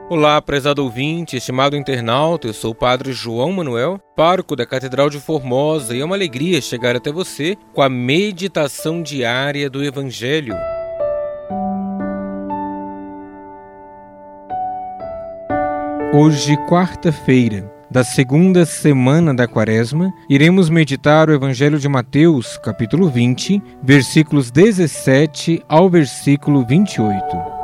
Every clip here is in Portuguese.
Olá, prezado ouvinte, estimado internauta, eu sou o Padre João Manuel, pároco da Catedral de Formosa, e é uma alegria chegar até você com a meditação diária do Evangelho. Hoje, quarta-feira da segunda semana da Quaresma, iremos meditar o Evangelho de Mateus, capítulo 20, versículos 17 ao versículo 28.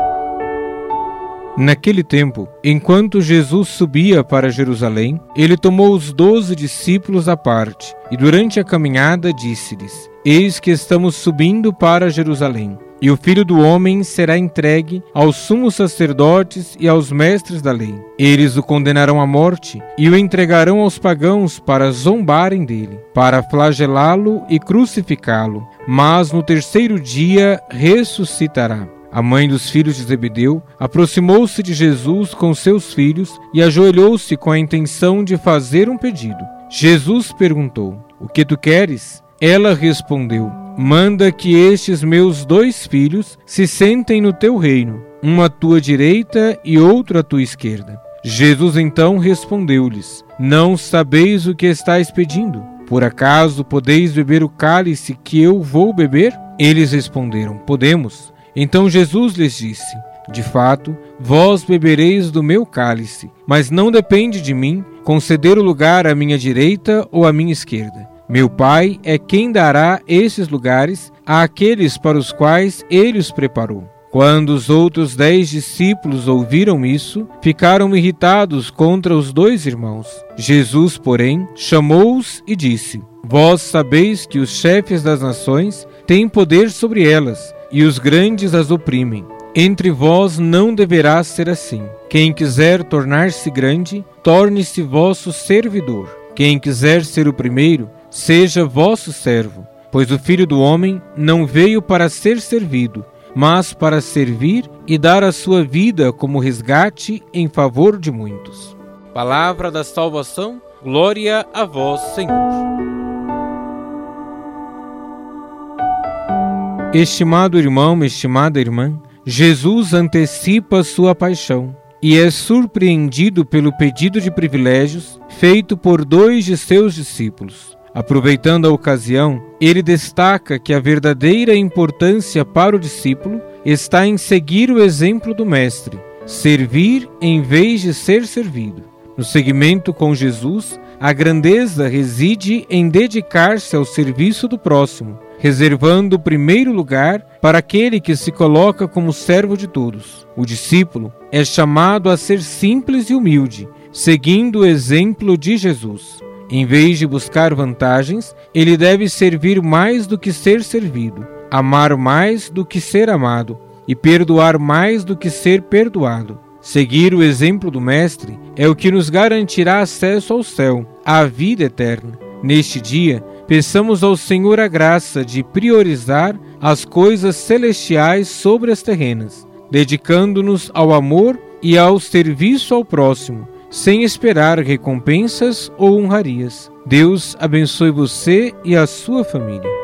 Naquele tempo, enquanto Jesus subia para Jerusalém, ele tomou os 12 discípulos à parte e durante a caminhada disse-lhes: Eis que estamos subindo para Jerusalém, e o Filho do Homem será entregue aos sumos sacerdotes e aos mestres da lei. Eles o condenarão à morte e o entregarão aos pagãos para zombarem dele, para flagelá-lo e crucificá-lo, mas no terceiro dia ressuscitará. A mãe dos filhos de Zebedeu aproximou-se de Jesus com seus filhos e ajoelhou-se com a intenção de fazer um pedido. Jesus perguntou: O que tu queres? Ela respondeu: Manda que estes meus 2 filhos se sentem no teu reino, um à tua direita e outro à tua esquerda. Jesus então respondeu-lhes: Não sabeis o que estáis pedindo? Por acaso podeis beber o cálice que eu vou beber? Eles responderam: Podemos. Então Jesus lhes disse: De fato, vós bebereis do meu cálice, mas não depende de mim conceder o lugar à minha direita ou à minha esquerda. Meu Pai é quem dará esses lugares àqueles para os quais ele os preparou. Quando os outros 10 discípulos ouviram isso, ficaram irritados contra os 2 irmãos. Jesus, porém, chamou-os e disse: Vós sabeis que os chefes das nações têm poder sobre elas, e os grandes as oprimem. Entre vós não deverá ser assim. Quem quiser tornar-se grande, torne-se vosso servidor. Quem quiser ser o primeiro, seja vosso servo. Pois o Filho do Homem não veio para ser servido, mas para servir e dar a sua vida como resgate em favor de muitos. Palavra da salvação, glória a vós, Senhor. Estimado irmão, estimada irmã, Jesus antecipa sua paixão e é surpreendido pelo pedido de privilégios feito por 2 de seus discípulos. Aproveitando a ocasião, ele destaca que a verdadeira importância para o discípulo está em seguir o exemplo do Mestre, servir em vez de ser servido. No seguimento com Jesus, a grandeza reside em dedicar-se ao serviço do próximo, reservando o primeiro lugar para aquele que se coloca como servo de todos. O discípulo é chamado a ser simples e humilde, seguindo o exemplo de Jesus. Em vez de buscar vantagens, ele deve servir mais do que ser servido, amar mais do que ser amado e perdoar mais do que ser perdoado. Seguir o exemplo do Mestre é o que nos garantirá acesso ao céu, à vida eterna. Neste dia, peçamos ao Senhor a graça de priorizar as coisas celestiais sobre as terrenas, dedicando-nos ao amor e ao serviço ao próximo, sem esperar recompensas ou honrarias. Deus abençoe você e a sua família.